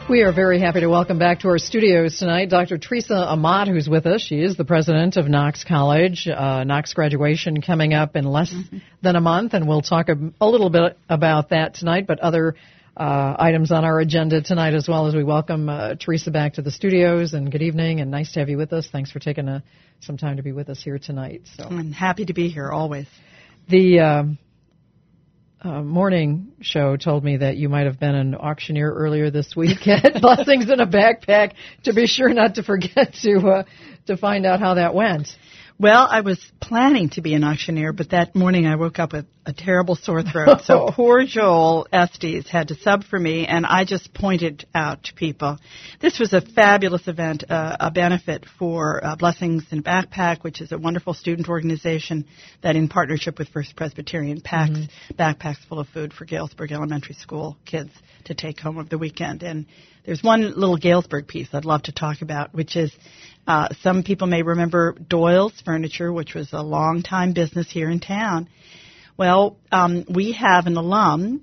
We are very happy to welcome back to our studios tonight Dr. Teresa Amat, who's with us. She is the president of Knox College. Knox graduation coming up in less than a month, and we'll talk a little bit about that tonight, but other items on our agenda tonight as well as we welcome Teresa back to the studios. And good evening, and nice to have you with us. Thanks for taking some time to be with us here tonight. So I'm happy to be here, always. The morning show told me that you might have been an auctioneer earlier this week at Blessings in a Backpack. To be sure not to forget to find out how that went. Well, I was planning to be an auctioneer, but that morning I woke up with a terrible sore throat. So poor Joel Estes had to sub for me, and I just pointed out to people. This was a fabulous event, a benefit for Blessings in a Backpack, which is a wonderful student organization that, in partnership with First Presbyterian, packs backpacks full of food for Galesburg Elementary School kids to take home over the weekend. And there's one little Galesburg piece I'd love to talk about, which is some people may remember Doyle's Furniture, which was a long-time business here in town. Well, we have an alum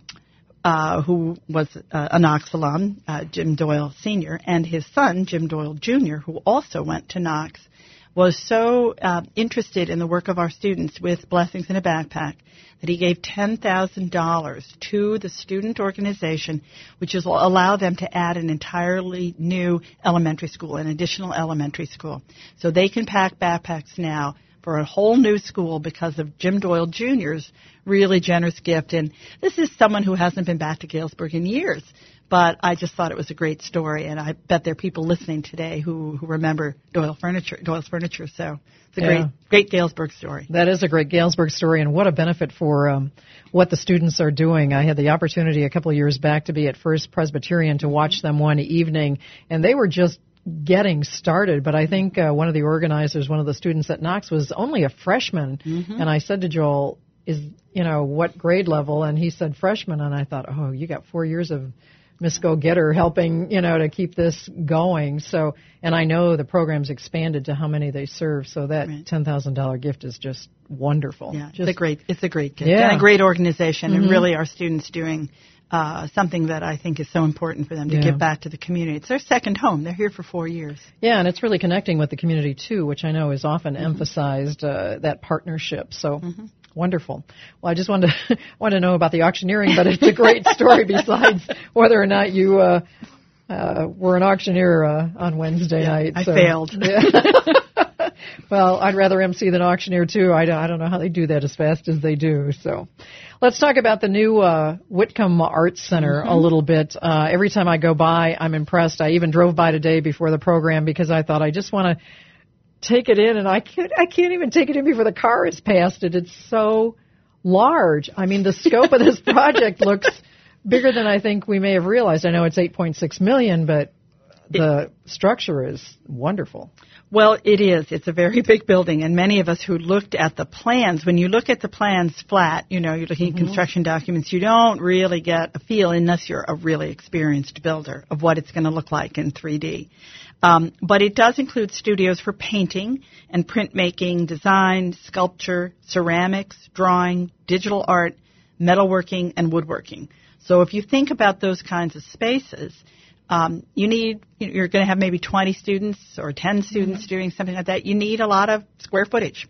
who was a Knox alum, Jim Doyle Sr., and his son, Jim Doyle Jr., who also went to Knox, was so interested in the work of our students with Blessings in a Backpack that he gave $10,000 to the student organization, which will allow them to add an entirely new elementary school, an additional elementary school. So they can pack backpacks now for a whole new school because of Jim Doyle Jr.'s really generous gift. And this is someone who hasn't been back to Galesburg in years. But I just thought it was a great story, and I bet there are people listening today who remember Doyle's Furniture. So it's a great Galesburg story. That is a great Galesburg story, and what a benefit for what the students are doing. I had the opportunity a couple of years back to be at First Presbyterian to watch them one evening, and they were just getting started. But I think one of the organizers, one of the students at Knox, was only a freshman, and I said to Joel, what grade level? And he said freshman, and I thought, oh, you got 4 years of Miss Go-Getter helping, to keep this going. So, and I know the program's expanded to how many they serve. So that $10,000 gift is just wonderful. Yeah, it's a great gift. Yeah. And a great organization, and really our students doing something that I think is so important for them to give back to the community. It's their second home. They're here for 4 years. Yeah, and it's really connecting with the community too, which I know is often emphasized, that partnership. So. Wonderful. Well, I just wanted to know about the auctioneering, but it's a great story besides whether or not you were an auctioneer on Wednesday night. I failed. Yeah. Well, I'd rather MC than auctioneer, too. I don't know how they do that as fast as they do. So let's talk about the new Whitcomb Arts Center a little bit. Every time I go by, I'm impressed. I even drove by today before the program because I thought I just want to take it in, and I can't even take it in before the car is past it. It's so large. I mean, the scope of this project looks bigger than I think we may have realized. I know it's $8.6 million, but the structure is wonderful. Well, it is. It's a very big building, and many of us who looked at the plans, when you look at the plans flat, you're looking at construction documents, you don't really get a feel unless you're a really experienced builder of what it's going to look like in 3D. But it does include studios for painting and printmaking, design, sculpture, ceramics, drawing, digital art, metalworking, and woodworking. So if you think about those kinds of spaces, you're going to have maybe 20 students or 10 students doing something like that. You need a lot of square footage.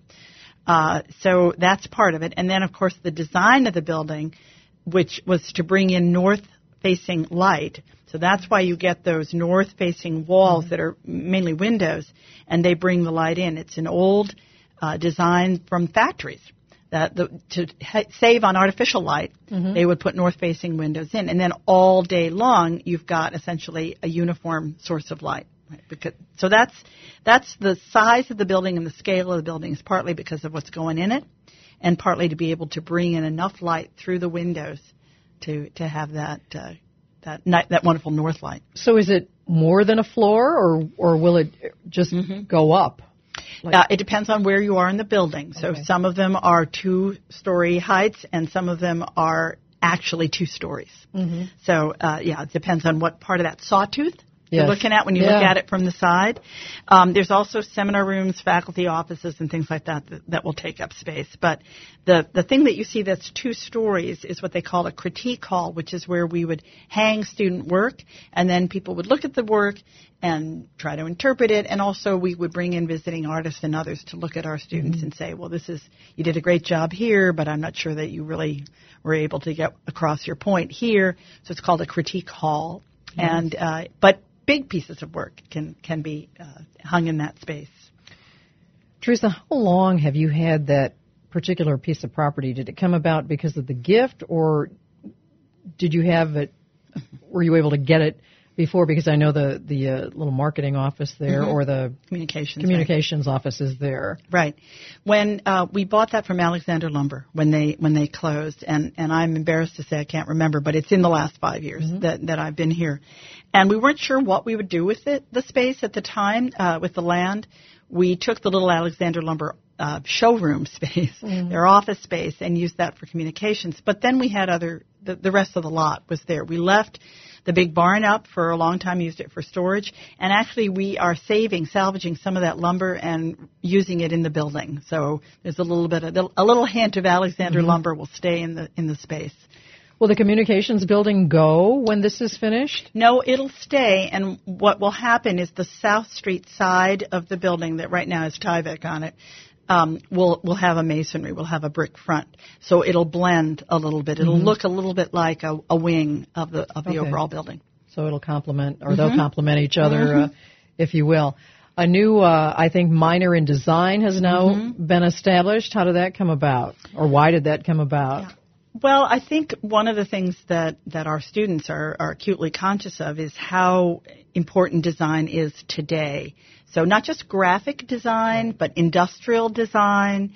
So that's part of it. And then, of course, the design of the building, which was to bring in north-facing light. So that's why you get those north-facing walls that are mainly windows, and they bring the light in. It's an old design from factories. To save on artificial light, they would put north-facing windows in. And then all day long, you've got essentially a uniform source of light. Right? So that's the size of the building and the scale of the building is partly because of what's going in it, and partly to be able to bring in enough light through the windows to have that wonderful north light. So is it more than a floor, or will it just go up? It depends on where you are in the building. So some of them are 2-story heights, and some of them are actually 2 stories. So, it depends on what part of that sawtooth you're looking at when you look at it from the side. There's also seminar rooms, faculty offices, and things like that will take up space. But the thing that you see that's 2 stories is what they call a critique hall, which is where we would hang student work, and then people would look at the work and try to interpret it, and also we would bring in visiting artists and others to look at our students and say, well, you did a great job here, but I'm not sure that you really were able to get across your point here. So it's called a critique hall. And but big pieces of work can be hung in that space. Teresa, how long have you had that particular piece of property? Did it come about because of the gift, or did you have it? Were you able to get it before? Because I know the little marketing office there, or the communications office is there. Right. When we bought that from Alexander Lumber when they closed, and I'm embarrassed to say I can't remember, but it's in the last 5 years that I've been here, and we weren't sure what we would do with the space at the time with the land. We took the little Alexander Lumber showroom space, their office space, and used that for communications. But then we had the rest of the lot was there. We left the big barn up for a long time, used it for storage, and actually we are salvaging some of that lumber and using it in the building. So there's a little hint of Alexander Lumber will stay in the space. Will the communications building go when this is finished? No, it'll stay, and what will happen is the South Street side of the building that right now has Tyvek on it will have a masonry, will have a brick front, so it'll blend a little bit. It'll look a little bit like a wing of the overall building. So it'll complement, or they'll complement each other, if you will. A new, I think, minor in design has now been established. How did that come about, or why did that come about? Yeah. Well, I think one of the things that our students are acutely conscious of is how important design is today. So not just graphic design, but industrial design,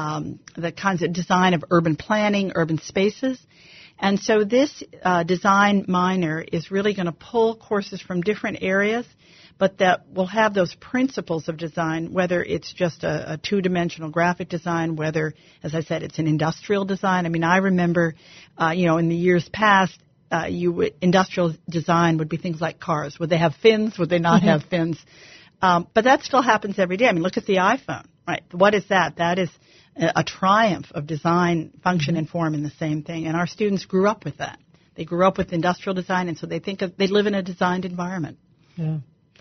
the kinds of design of urban planning, urban spaces. And so this design minor is really going to pull courses from different areas, but that will have those principles of design, whether it's just a two-dimensional graphic design, whether, as I said, it's an industrial design. I mean, I remember, in the years past, industrial design would be things like cars. Would they have fins? Would they not have fins? But that still happens every day. I mean, look at the iPhone, right? What is that? That is a triumph of design, function, and form in the same thing. And our students grew up with that. They grew up with industrial design, and so they live in a designed environment. Yeah.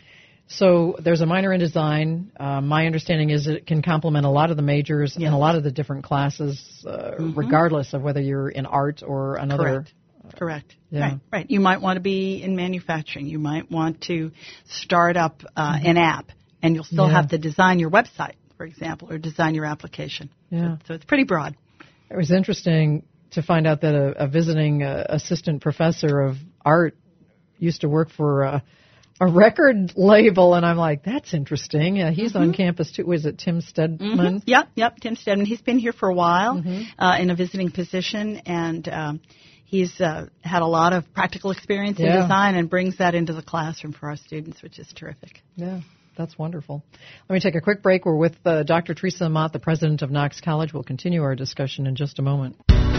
So there's a minor in design. My understanding is it can complement a lot of the majors and a lot of the different classes, regardless of whether you're in art or another. Correct. Yeah. Right. You might want to be in manufacturing. You might want to start up an app, and you'll still have to design your website, for example, or design your application. Yeah. So it's pretty broad. It was interesting to find out that a visiting assistant professor of art used to work for a record label, and I'm like, that's interesting. He's on campus too. Was it Tim Stedman? Yep, Tim Stedman. He's been here for a while in a visiting position, and he's had a lot of practical experience in design and brings that into the classroom for our students, which is terrific. Yeah, that's wonderful. Let me take a quick break. We're with Dr. Teresa Amat, the president of Knox College. We'll continue our discussion in just a moment.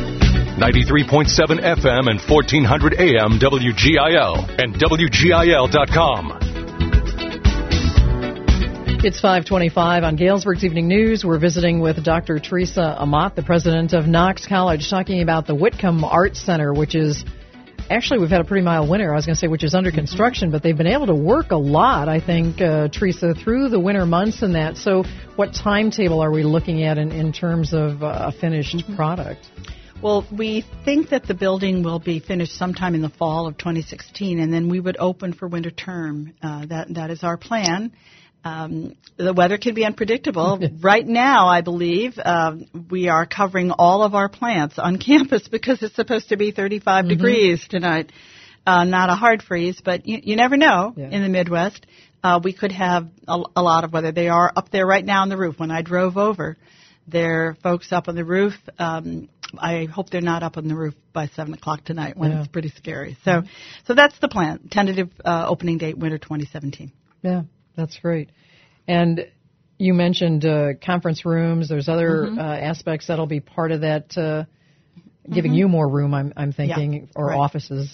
93.7 FM and 1400 AM WGIL and WGIL.com. It's 5:25 on Galesburg's Evening News. We're visiting with Dr. Teresa Amat, the president of Knox College, talking about the Whitcomb Art Center, which is, actually, we've had a pretty mild winter, I was going to say, which is under construction, but they've been able to work a lot, I think, Teresa, through the winter months and that. So what timetable are we looking at in terms of a finished product? Well, we think that the building will be finished sometime in the fall of 2016, and then we would open for winter term. That is our plan. The weather can be unpredictable. Right now, I believe, we are covering all of our plants on campus because it's supposed to be 35 degrees tonight. Not a hard freeze, but you never know in the Midwest. We could have a lot of weather. They are up there right now on the roof. When I drove over, there are folks up on the roof. I hope they're not up on the roof by 7 o'clock tonight when it's pretty scary. So that's the plan. Tentative opening date, winter 2017. Yeah, that's great. And you mentioned conference rooms. There's other aspects that'll be part of that, giving you more room, I'm thinking, or offices.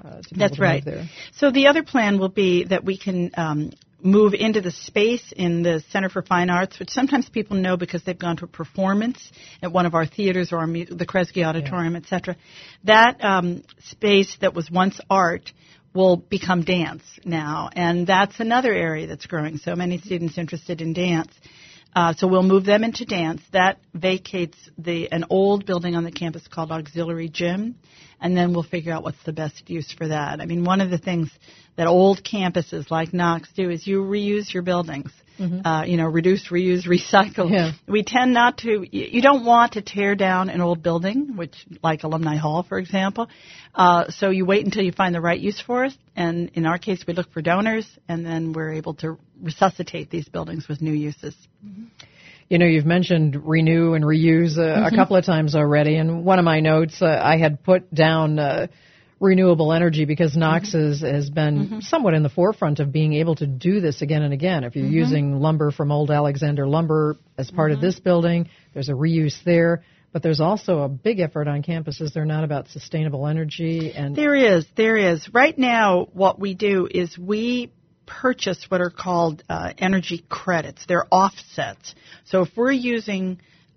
That's right. There. So the other plan will be that we can move into the space in the Center for Fine Arts, which sometimes people know because they've gone to a performance at one of our theaters or the Kresge Auditorium, et cetera. That space that was once art will become dance now, and that's another area that's growing. So many students interested in dance. So we'll move them into dance. That vacates an old building on the campus called Auxiliary Gym, and then we'll figure out what's the best use for that. I mean, one of the things that old campuses like Knox do is you reuse your buildings. Reduce, reuse, recycle. Yeah. We tend not to. You don't want to tear down an old building, like Alumni Hall, for example. So you wait until you find the right use for it. And in our case, we look for donors, and then we're able to resuscitate these buildings with new uses. Mm-hmm. You know, you've mentioned renew and reuse a couple of times already. And one of my notes, I had put down renewable energy because Knox has been somewhat in the forefront of being able to do this again and again. If you're using lumber from old Alexander Lumber as part of this building, there's a reuse there. But there's also a big effort on campuses. They're not about sustainable energy. And There is. Right now, what we do is we purchase what are called energy credits. They're offsets. So if we're using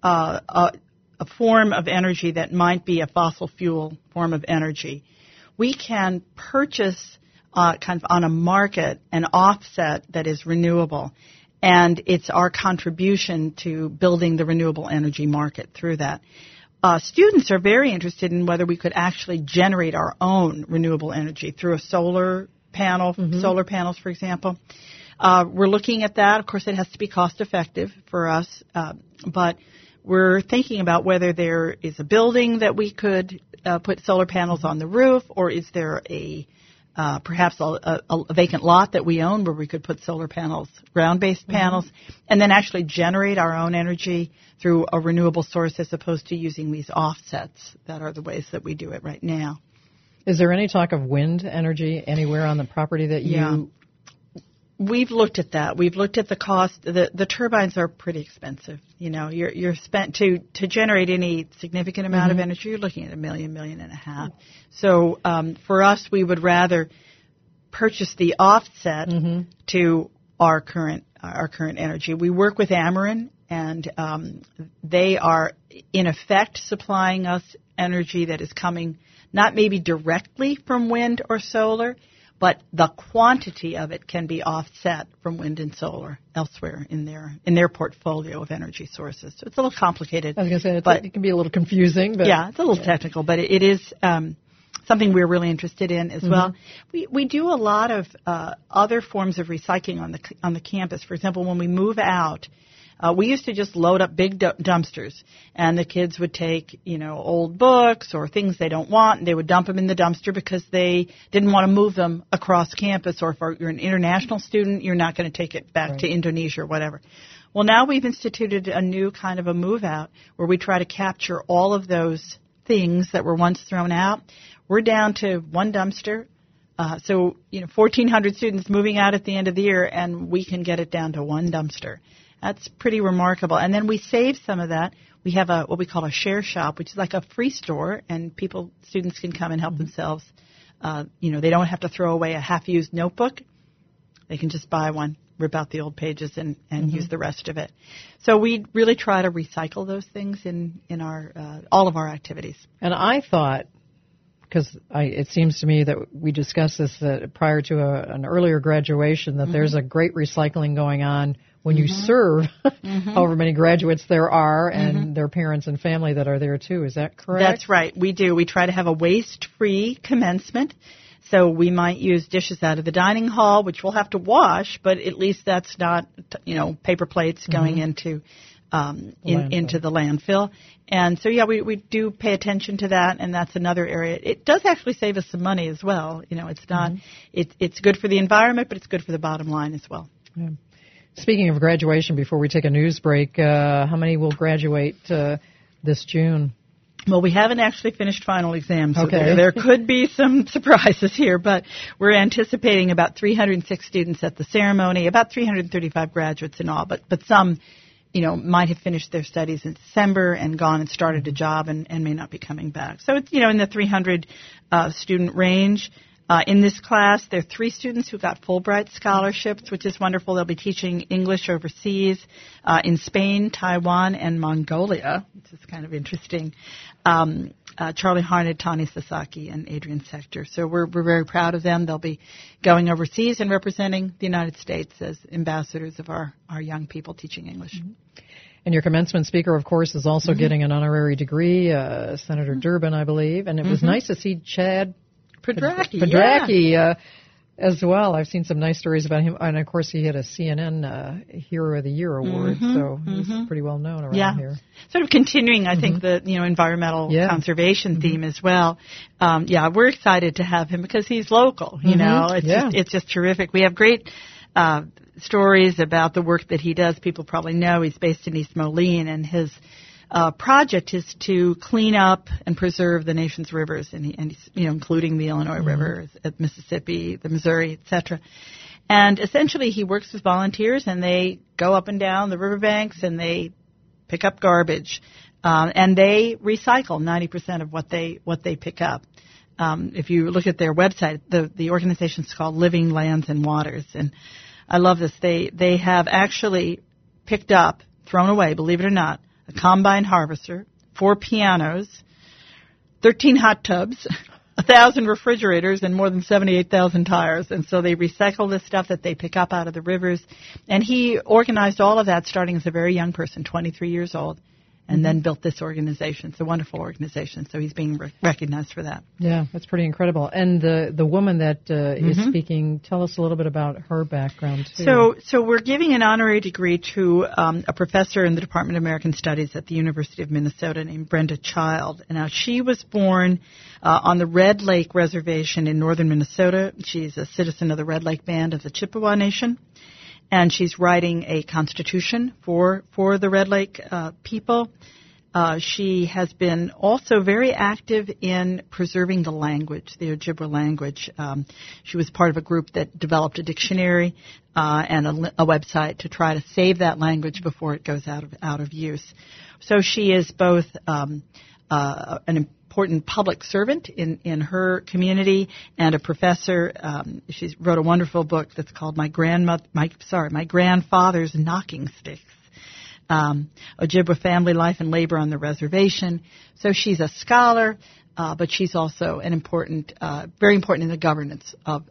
a form of energy that might be a fossil fuel form of energy, we can purchase kind of on a market an offset that is renewable. And it's our contribution to building the renewable energy market through that. Students are very interested in whether we could actually generate our own renewable energy through a solar panel, solar panels, for example. We're looking at that. Of course, it has to be cost effective for us, but we're thinking about whether there is a building that we could put solar panels on the roof, or is there perhaps a vacant lot that we own where we could put solar panels, ground-based panels, and then actually generate our own energy through a renewable source as opposed to using these offsets that are the ways that we do it right now. Is there any talk of wind energy anywhere on the property that you... We've looked at that. We've looked at the cost. The turbines are pretty expensive. You know, you're spent to generate any significant amount of energy. You're looking at $1 million, $1.5 million. So for us, we would rather purchase the offset to our current energy. We work with Ameren, and they are in effect supplying us energy that is coming not maybe directly from wind or solar, but the quantity of it can be offset from wind and solar elsewhere in their portfolio of energy sources. So it's a little complicated. I was going to say, it can be a little confusing. But yeah, it's a little technical, but it is something we're really interested in as well. We do a lot of other forms of recycling on the campus. For example, when we move out, we used to just load up big dumpsters, and the kids would take, old books or things they don't want, and they would dump them in the dumpster because they didn't want to move them across campus. Or if you're an international student, you're not going to take it back to Indonesia or whatever. Well, now we've instituted a new kind of a move-out where we try to capture all of those things that were once thrown out. We're down to one dumpster. So 1,400 students moving out at the end of the year, and we can get it down to one dumpster. That's pretty remarkable. And then we save some of that. We have what we call a share shop, which is like a free store, and students can come and help themselves. They don't have to throw away a half-used notebook. They can just buy one, rip out the old pages, and use the rest of it. So we really try to recycle those things in our all of our activities. And I thought, because it seems to me that we discussed this prior to an earlier graduation, that there's a great recycling going on when you serve however many graduates there are and their parents and family that are there too. Is that correct? That's right. We do. We try to have a waste-free commencement. So we might use dishes out of the dining hall, which we'll have to wash, but at least that's not, paper plates going into the landfill. And so, we do pay attention to that, and that's another area. It does actually save us some money as well. It's not, it's good for the environment, but it's good for the bottom line as well. Yeah. Speaking of graduation, before we take a news break, how many will graduate this June? Well, we haven't actually finished final exams, so there could be some surprises here, but we're anticipating about 306 students at the ceremony, about 335 graduates in all, but some, might have finished their studies in December and gone and started a job and may not be coming back. So it's, in the 300 student range. In this class, there are 3 students who got Fulbright scholarships, which is wonderful. They'll be teaching English overseas in Spain, Taiwan, and Mongolia, which is kind of interesting. Charlie Harned, Tani Sasaki, and Adrian Sector. So we're very proud of them. They'll be going overseas and representing the United States as ambassadors of our young people teaching English. Mm-hmm. And your commencement speaker, of course, is also getting an honorary degree, Senator Durbin, I believe. And it was nice to see Chad Padracky as well. I've seen some nice stories about him. And, of course, he had a CNN Hero of the Year award, so he's pretty well known around here. Sort of continuing, I think, the environmental conservation theme as well. We're excited to have him because he's local. It's just terrific. We have great stories about the work that he does. People probably know he's based in East Moline, and his project is to clean up and preserve the nation's rivers, and including the Illinois River, Mississippi, the Missouri, etc. And essentially, he works with volunteers, and they go up and down the riverbanks, and they pick up garbage, and they recycle 90% of what they pick up. If you look at their website, the organization is called Living Lands and Waters, and I love this. They have actually picked up, thrown away, believe it or not, a combine harvester, 4 pianos, 13 hot tubs, 1,000 refrigerators, and more than 78,000 tires. And so they recycle the stuff that they pick up out of the rivers. And he organized all of that starting as a very young person, 23 years old, and then built this organization. It's a wonderful organization, so he's being recognized for that. Yeah, that's pretty incredible. And the woman that is speaking, tell us a little bit about her background, too. So we're giving an honorary degree to a professor in the Department of American Studies at the University of Minnesota named Brenda Child. Now, she was born on the Red Lake Reservation in northern Minnesota. She's a citizen of the Red Lake Band of the Chippewa Nation. And she's writing a constitution for the Red Lake people. She has been also very active in preserving the language, the Ojibwa language. She was part of a group that developed a dictionary and a website to try to save that language before it goes out of use. So she is both an important public servant in her community and a professor. She wrote a wonderful book that's called My Grandfather's Knocking Sticks, Ojibwa Family Life and Labor on the Reservation. So she's a scholar, but she's also an important, very important in the governance of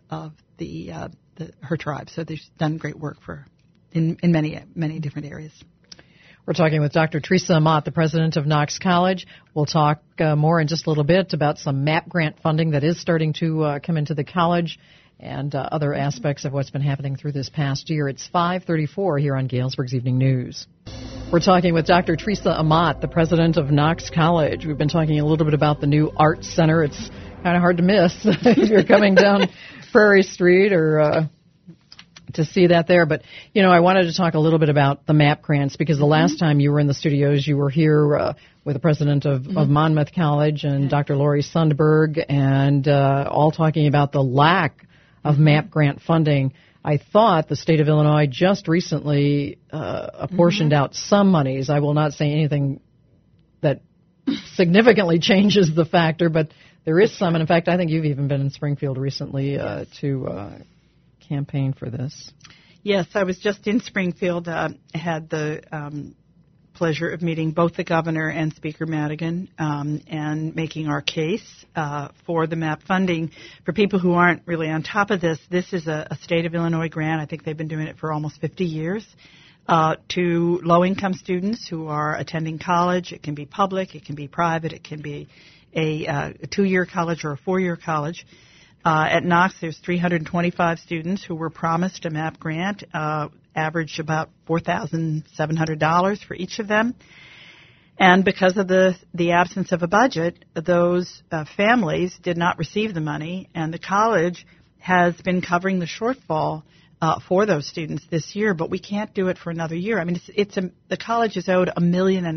her tribe. So they've done great work in many different areas. We're talking with Dr. Teresa Amat, the president of Knox College. We'll talk more in just a little bit about some MAP grant funding that is starting to come into the college and other aspects of what's been happening through this past year. It's 5:34 here on Galesburg's Evening News. We're talking with Dr. Teresa Amat, the president of Knox College. We've been talking a little bit about the new Arts Center. It's kind of hard to miss if you're coming down Prairie Street or to see that there. But, I wanted to talk a little bit about the MAP grants because the last time you were in the studios, you were here with the president of Monmouth College and Dr. Lori Sundberg and all talking about the lack of MAP grant funding. I thought the state of Illinois just recently apportioned out some monies. I will not say anything that significantly changes the factor, but there is some. And, in fact, I think you've even been in Springfield recently to campaign for this. Yes, I was just in Springfield. Had the pleasure of meeting both the governor and Speaker Madigan and making our case for the MAP funding. For people who aren't really on top of this, this is a state of Illinois grant. I think they've been doing it for almost 50 years to low-income students who are attending college. It can be public, it can be private, it can be a 2-year college or a 4-year college. At Knox, there's 325 students who were promised a MAP grant, averaged about $4,700 for each of them. And because of the absence of a budget, those families did not receive the money, and the college has been covering the shortfall for those students this year, but we can't do it for another year. I mean, the college is owed $1.5 million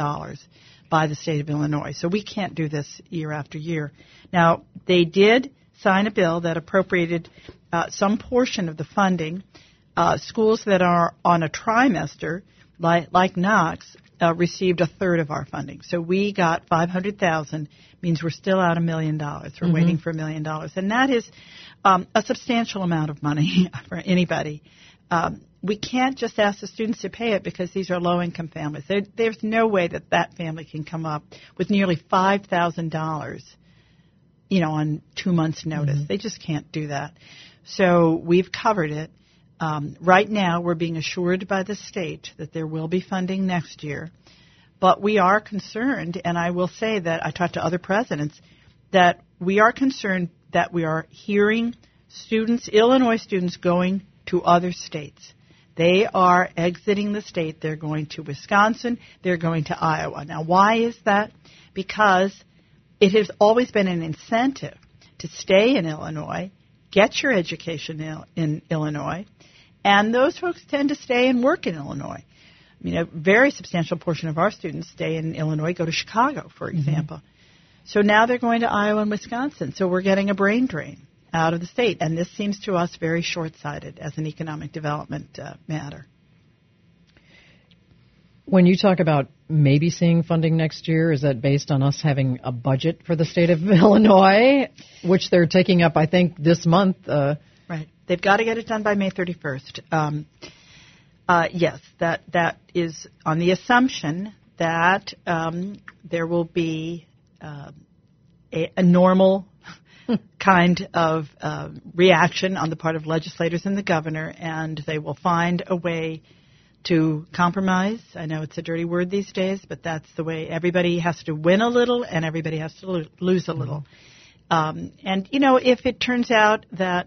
by the state of Illinois, so we can't do this year after year. Now, they did sign a bill that appropriated some portion of the funding. Schools that are on a trimester, like Knox, received a third of our funding. So we got $500,000, means we're still out $1 million. We're waiting for $1 million. And that is a substantial amount of money for anybody. We can't just ask the students to pay it because these are low-income families. There's no way that family can come up with nearly $5,000, on 2 months' notice. They just can't do that. So we've covered it. Right now, we're being assured by the state that there will be funding next year. But we are concerned, and I will say that I talked to other presidents, that we are concerned that we are hearing Illinois students going to other states. They are exiting the state. They're going to Wisconsin. They're going to Iowa. Now, why is that? Because it has always been an incentive to stay in Illinois, get your education in Illinois, and those folks tend to stay and work in Illinois. I mean, a very substantial portion of our students stay in Illinois, go to Chicago, for example. So now they're going to Iowa and Wisconsin. So we're getting a brain drain out of the state. And this seems to us very short-sighted as an economic development matter. When you talk about maybe seeing funding next year, is that based on us having a budget for the state of Illinois, which they're taking up, I think, this month? Right. They've got to get it done by May 31st. Yes, that is on the assumption that there will be a normal kind of reaction on the part of legislators and the governor, and they will find a way to compromise. I know it's a dirty word these days, but that's the way. Everybody has to win a little and everybody has to lose a little. And, if it turns out that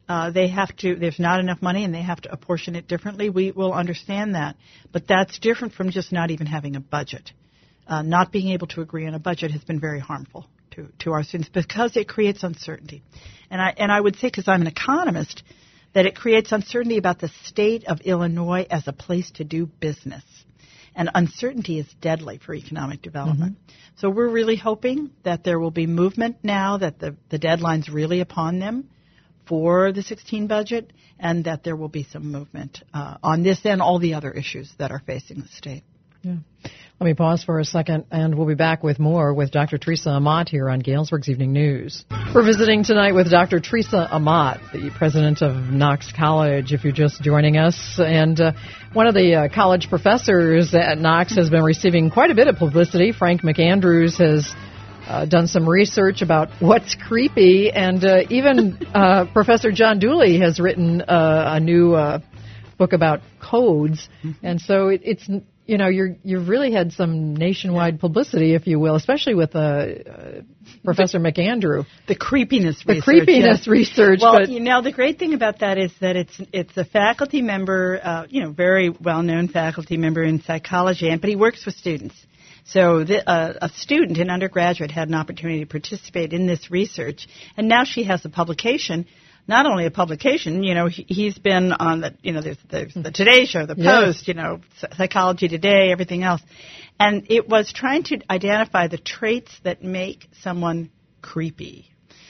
there's not enough money and they have to apportion it differently, we will understand that. But that's different from just not even having a budget. Not being able to agree on a budget has been very harmful to our students because it creates uncertainty. And I would say, because I'm an economist, that it creates uncertainty about the state of Illinois as a place to do business. And uncertainty is deadly for economic development. So we're really hoping that there will be movement now, that the deadline's really upon them for the 16 budget, and that there will be some movement on this and all the other issues that are facing the state. Yeah. Let me pause for a second, and we'll be back with more with Dr. Teresa Amat here on Galesburg's Evening News. We're visiting tonight with Dr. Teresa Amat, the president of Knox College, if you're just joining us. And one of the college professors at Knox has been receiving quite a bit of publicity. Frank McAndrews has done some research about what's creepy, and even Professor John Dooley has written a new book about codes. And so it's you've really had some nationwide publicity, if you will, especially with Professor McAndrew. The creepiness research. The creepiness research. Well, the great thing about that is that it's a faculty member, very well-known faculty member in psychology, but he works with students. So a student, an undergraduate, had an opportunity to participate in this research, and now she has a publication. Not only a publication, he's been on there's the Today Show, the Post, Psychology Today, everything else. And it was trying to identify the traits that make someone creepy.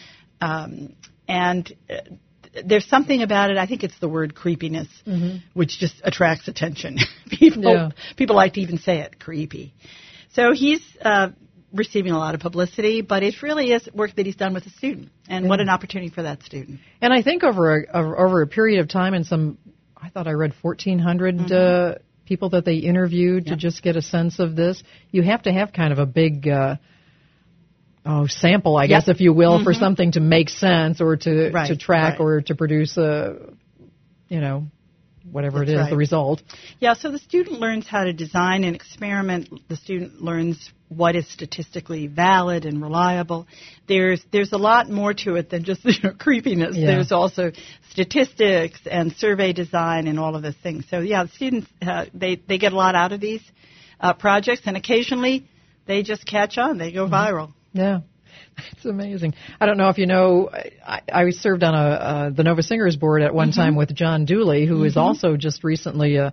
And there's something about it, I think it's the word creepiness, which just attracts attention. People like to even say it, creepy. So he's receiving a lot of publicity, but it really is work that he's done with a student, and what an opportunity for that student. And I think over a period of time, and I thought I read 1,400 people that they interviewed to just get a sense of this. You have to have kind of a big sample, I guess, if you will, for something to make sense or to track or to produce whatever it is, the result. Yeah, so the student learns how to design an experiment. The student learns what is statistically valid and reliable. There's a lot more to it than just creepiness. Yeah. There's also statistics and survey design and all of those things. So, the students, they get a lot out of these projects, and occasionally they just catch on. They go viral. Yeah. It's amazing. I don't know if you know, I served on the Nova Singers board at one time with John Dooley, who is also just recently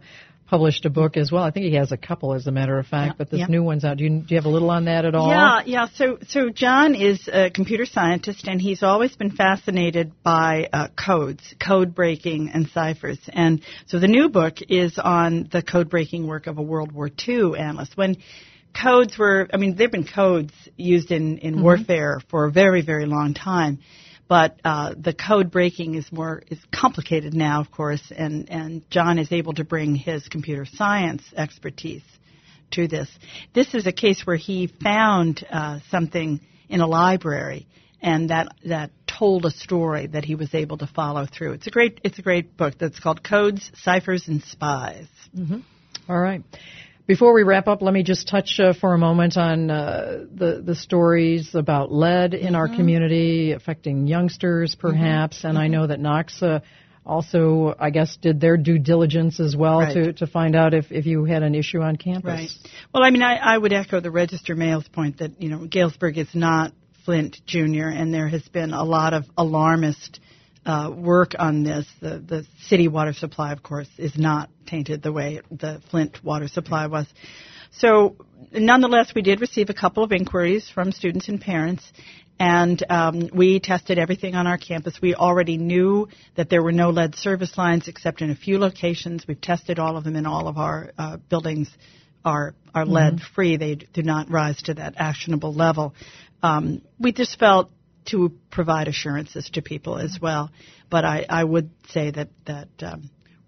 published a book as well. I think he has a couple, as a matter of fact, but this new one's out. Do you have a little on that at all? Yeah. So John is a computer scientist, and he's always been fascinated by codes, code breaking, and ciphers. And so the new book is on the code breaking work of a World War II analyst. When codes were, there have been codes used in warfare for a very, very long time. But the code breaking is complicated now, of course, and John is able to bring his computer science expertise to this. This is a case where he found something in a library, and that told a story that he was able to follow through. It's a great book that's called Codes, Ciphers, and Spies. Mm-hmm. All right. Before we wrap up, let me just touch for a moment on the stories about lead in our community, affecting youngsters perhaps, and I know that Knox also, I guess, did their due diligence as well to find out if you had an issue on campus. Right. Well, I would echo the Register Mail's point that, Galesburg is not Flint Jr., and there has been a lot of alarmist work on this. The city water supply, of course, is not tainted the way the Flint water supply was. So, nonetheless, we did receive a couple of inquiries from students and parents, and we tested everything on our campus. We already knew that there were no lead service lines except in a few locations. We've tested all of them, and all of our buildings are lead-free. They do not rise to that actionable level. We just felt to provide assurances to people as well. But I would say that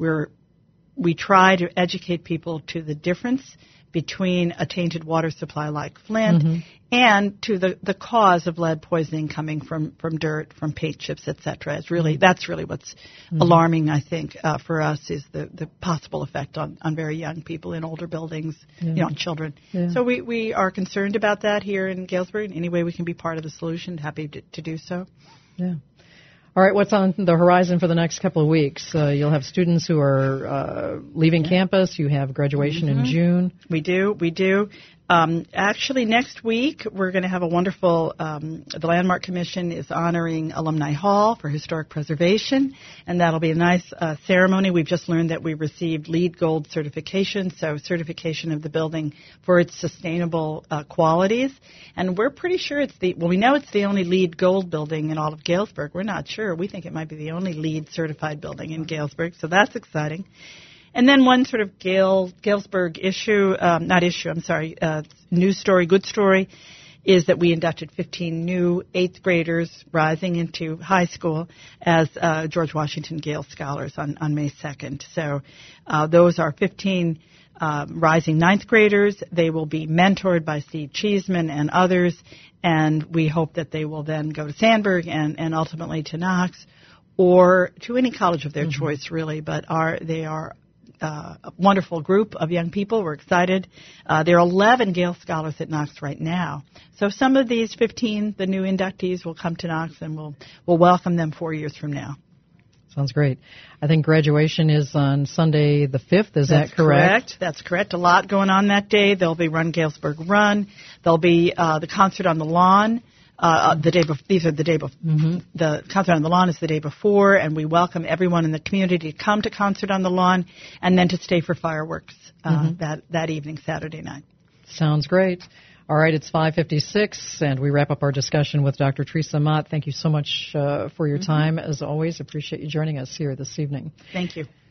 we try to educate people to the difference between a tainted water supply like Flint and to the cause of lead poisoning coming from dirt, from paint chips, etc. That's really what's alarming, I think, for us, is the possible effect on very young people in older buildings, on children. Yeah. So we are concerned about that here in Galesburg. Any way we can be part of the solution, happy to do so. Yeah. All right, what's on the horizon for the next couple of weeks? You'll have students who are leaving campus. You have graduation in June. We do. Actually, next week, we're going to have a wonderful, the Landmark Commission is honoring Alumni Hall for historic preservation, and that'll be a nice ceremony. We've just learned that we received LEED Gold certification, so certification of the building for its sustainable qualities. And we're pretty sure we know it's the only LEED Gold building in all of Galesburg. We're not sure. We think it might be the only LEED certified building in Galesburg, so that's exciting. And then one sort of Galesburg news story, good story, is that we inducted 15 new 8th graders rising into high school as George Washington Gale Scholars on May 2nd. So those are 15 rising 9th graders. They will be mentored by Steve Cheeseman and others, and we hope that they will then go to Sandburg and ultimately to Knox or to any college of their choice, really. But they are a wonderful group of young people. We're excited. There are 11 Gale Scholars at Knox right now. So some of these 15, the new inductees, will come to Knox, and we'll welcome them 4 years from now. Sounds great. I think graduation is on Sunday the 5th. Is that correct? That's correct. A lot going on that day. There'll be Run Galesburg Run. There'll be the concert on the lawn. The concert on the lawn is the day before, and we welcome everyone in the community to come to Concert on the Lawn and then to stay for fireworks that evening, Saturday night. Sounds great. All right, it's 5:56, and we wrap up our discussion with Dr. Teresa Mott. Thank you so much for your time, as always. Appreciate you joining us here this evening. Thank you.